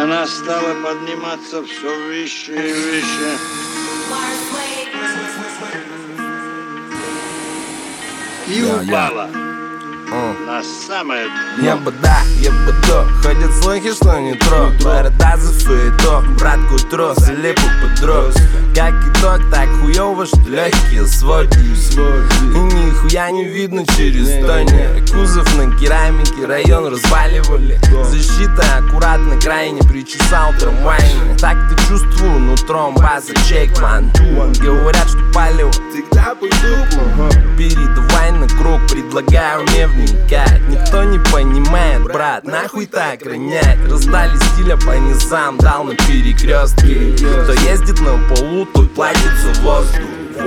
Она стала подниматься все выше и выше. И упала на самое дно. Я бы ходят слухи, что не трог. Борода за суету, брат к утру слепо подрос. Как итог, так хуёво, что легкие своди. И нихуя не видно через тонер. Кузов на керамике, район разваливали. Защита аккуратно, крайне причесал трамвайный. Так-то чувствую нутром база чекман. Говорят, что палево всегда по-крупному. Передавай на круг, предлагаю не вникать. Никто не понимает, брат, нахуй так ронять. Раздали стиля по низам, дал на перекрестке. Кто ездит на полу, тот платит за воздух.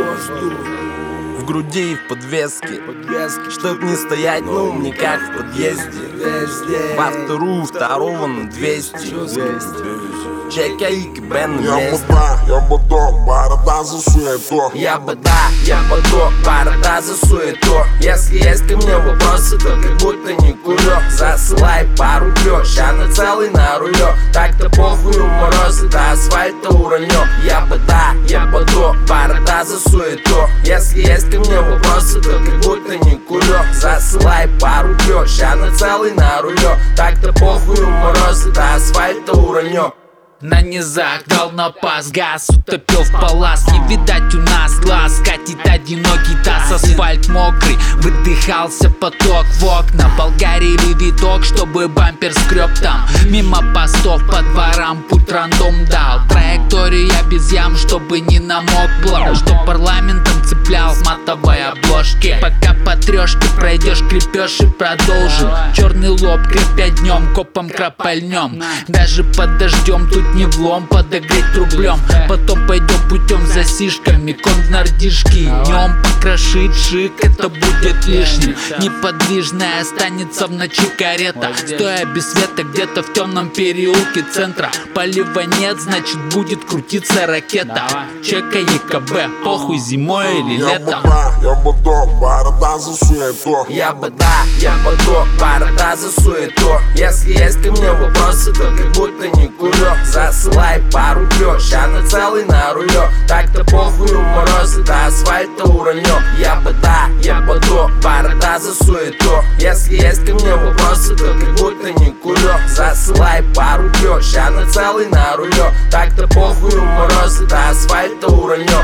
В груди и в подвеске, чтоб не стоять на умниках в подъезде. Во второго на 200. Чека и КБ на месте. Я бы борода за суету. Я бы борода за суету. Если есть ко мне вопросы, то как будто не курю. Засылай пару клёш, ща на целый на рулё. Так-то похуй у мороза, до асфальта уроню. Я бы борода за суету. Если есть ко мне вопросы, то как будто не курю. Засылай пару клёш, ща на целый на рулё. Так-то похуй у мороза, до асфальта уроню. На низах дал на пас, газ утопил в палас. Не видать у нас глаз, катит одинокий таз. Асфальт мокрый, выдыхался поток в окна. Болгарили виток, чтобы бампер скреб там. Мимо постов по дворам путь рандом дал. Траекторию я без ям, чтобы не намок блок. Что парламентом цеплял с матовой обложки. Пока по трешке пройдешь, крепешь и продолжим. Черный лоб крепя днем, копом кропальнем. Даже под дождем тут не влом, подогреть рублем. Потом пойдем путем за сишками, коннардишки. Днем покрошить шик, это будет лишним. Неподвижная останется в ночи карета. Стоя без света где-то в темном переулке центра. Полива нет, значит будет крутиться ракета. Чека ЕКБ, похуй зимой или летом. Я бы борода за суету. Я бы борода за суету. Если есть ко мне вопросы, то как будто не курю. Засылай пару клёш, ща на целый на рулё. Так-то похуй у мороза, до асфальта уроню. Я бы борода за суету. Если есть ко мне вопросы, то как будто не курю. Засылай пару клёш, ща на целый на рулё. Так-то похуй у мороза, до асфальта уроню.